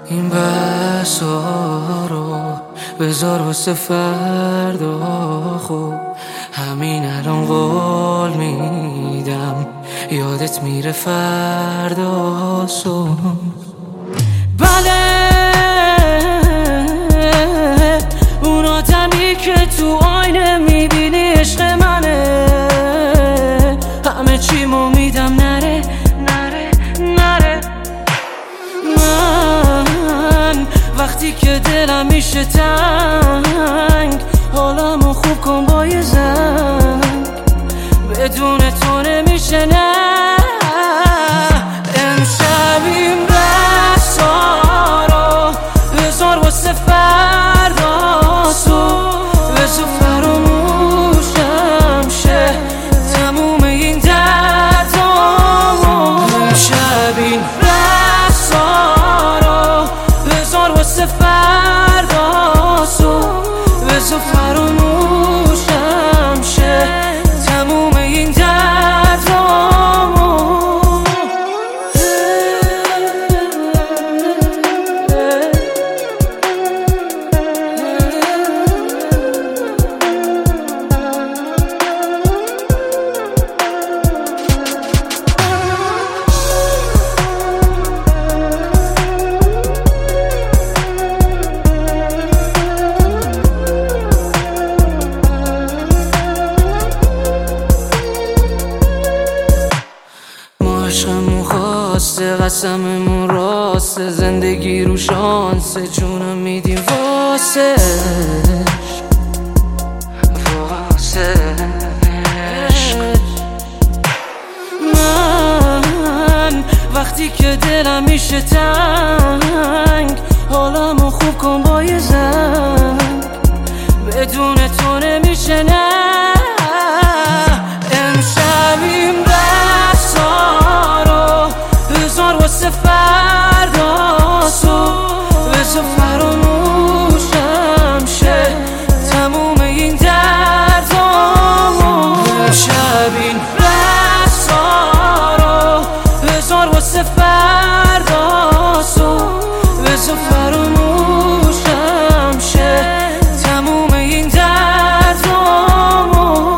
این بحثا رو بذار واسه فردا، خوب همین الان قول میدم یادت میره فردا صبح. بله اون آدمی که تو آینه میبینی عشق منه، همه چیمو میدم نره نره نره. من وقتی که دلم میشه تنگ، حالمو خوب کن با یه زنگ، بدون تو نمیشه نه. امشب این بحثا رو بذار واسه فردا صبح، بذار فراموشم شه تموم این دردامو. امشب این بحثا رو بذار واسه فردا صبح، بذار فراموشم شه تموم این دردامو. عشقمون خواسته، قسممون راسته، زندگی رو شانسه، جونم میدیم واسه من وقتی که دلم میشه تنگ، حالمو خوب کن با یه زنگ، بدون تو نمیشه نه. امشب این بحثا رو بذار واسه فردا صبح، بذار فراموشم شه تموم این دردامو. امشب این بحثا رو بذار واسه فردا صبح، بذار فراموشم شه تموم این دردامو.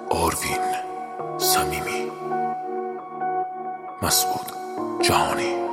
آروین صمیمی، مسعود جهانی.